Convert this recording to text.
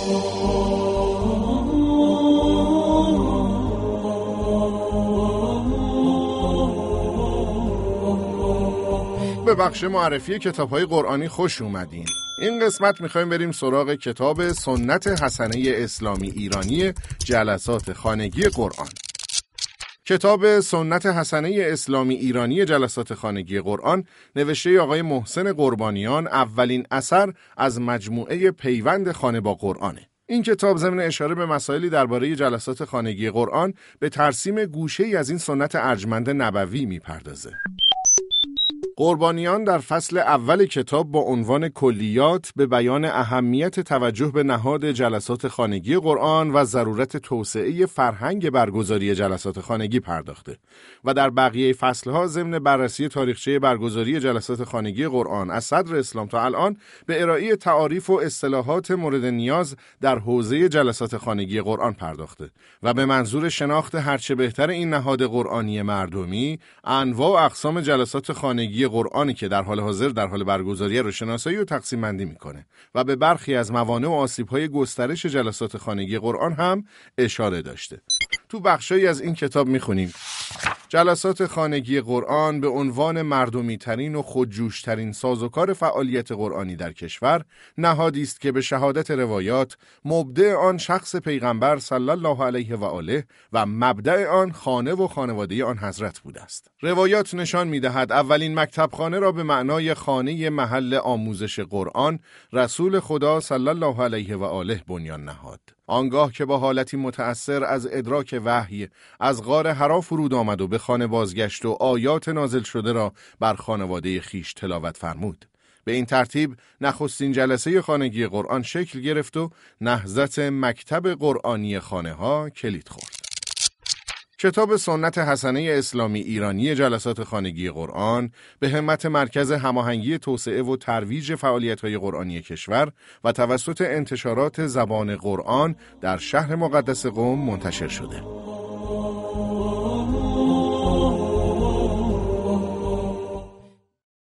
به بخش معرفی کتاب‌های قرآنی خوش اومدین. این قسمت می‌خوایم بریم سراغ کتاب سنت حسنه اسلامی ایرانی جلسات خانگی قرآن. کتاب سنت حسنه اسلامی ایرانی جلسات خانگی قرآن نوشته آقای محسن قربانیان اولین اثر از مجموعه پیوند خانه با قرآنه. این کتاب ضمن اشاره به مسائلی درباره جلسات خانگی قرآن به ترسیم گوشه‌ای از این سنت ارجمند نبوی می‌پردازه. قربانیان در فصل اول کتاب با عنوان کلیات به بیان اهمیت توجه به نهاد جلسات خانگی قرآن و ضرورت توسعه فرهنگ برگزاری جلسات خانگی پرداخته و در بقیه فصلها ضمن بررسی تاریخچه برگزاری جلسات خانگی قرآن از صدر اسلام تا الان به ارائه تعاریف و اصطلاحات مورد نیاز در حوزه جلسات خانگی قرآن پرداخته و به منظور شناخت هرچه بهتر این نهاد قرآنی مردمی انواع و اقسام جلسات خانگی قرآنی که در حال حاضر در حال برگزاری رو شناسایی و تقسیم بندی میکنه و به برخی از موانع و آسیب‌های گسترش جلسات خانگی قرآن هم اشاره داشته. تو بخشایی از این کتاب میخونیم جلسات خانگی قرآن به عنوان مردمی ترین و خودجوش ترین سازوکار فعالیت قرآنی در کشور نهادی است که به شهادت روایات مبدأ آن شخص پیغمبر صلی الله علیه و آله و مبدأ آن خانه و خانواده آن حضرت بوده است. روایات نشان می‌دهد اولین مکتب خانه را به معنای خانه محل آموزش قرآن رسول خدا صلی الله علیه و آله بنیان نهاد. آنگاه که با حالتی متأثر از ادراک وحی از غار حرا فرود آمد و به خانه بازگشت و آیات نازل شده را بر خانواده خیش تلاوت فرمود. به این ترتیب نخستین جلسه خانگی قرآن شکل گرفت و نهضت مکتب قرآنی خانه ها کلید خورد. کتاب سنت حسنه اسلامی ایرانی جلسات خانگی قرآن به همت مرکز هماهنگی توسعه و ترویج فعالیت‌های قرآنی کشور و توسط انتشارات زبان قرآن در شهر مقدس قم منتشر شده.